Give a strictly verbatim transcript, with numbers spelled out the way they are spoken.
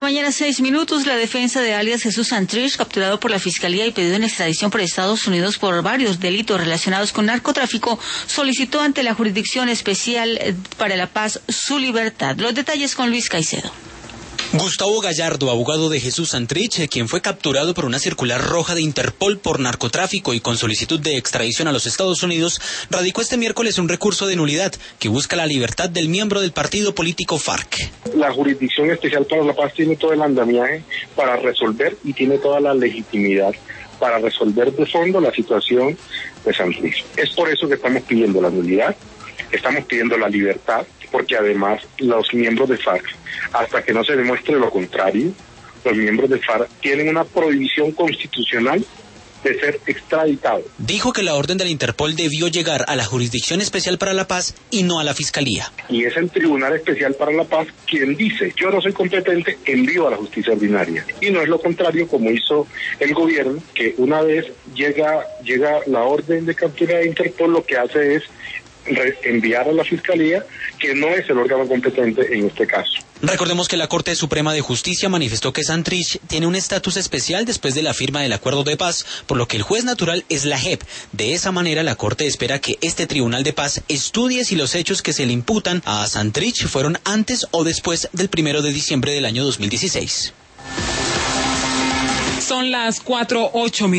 Mañana seis minutos, la defensa de alias Jesús Santrich, capturado por la Fiscalía y pedido en extradición por Estados Unidos por varios delitos relacionados con narcotráfico, solicitó ante la Jurisdicción Especial para la Paz su libertad. Los detalles con Luis Caicedo. Gustavo Gallardo, abogado de Jesús Santrich, quien fue capturado por una circular roja de Interpol por narcotráfico y con solicitud de extradición a los Estados Unidos, radicó este miércoles un recurso de nulidad que busca la libertad del miembro del partido político FARC. La Jurisdicción Especial para la Paz tiene todo el andamiaje para resolver y tiene toda la legitimidad para resolver de fondo la situación de Santrich. Es por eso que estamos pidiendo la nulidad, estamos pidiendo la libertad, porque además los miembros de FARC, hasta que no se demuestre lo contrario, los miembros de FARC tienen una prohibición constitucional de ser extraditados. Dijo que la orden del Interpol debió llegar a la Jurisdicción Especial para la Paz y no a la Fiscalía. Y es el Tribunal Especial para la Paz quien dice, yo no soy competente, envío a la justicia ordinaria. Y no es lo contrario como hizo el gobierno, que una vez llega, llega la orden de captura de Interpol, lo que hace es enviar a la Fiscalía, que no es el órgano competente en este caso. Recordemos que la Corte Suprema de Justicia manifestó que Santrich tiene un estatus especial después de la firma del acuerdo de paz, por lo que el juez natural es la J E P. De esa manera, la Corte espera que este Tribunal de Paz estudie si los hechos que se le imputan a Santrich fueron antes o después del primero de diciembre del año dos mil dieciséis. Son las cuatro ocho minutos.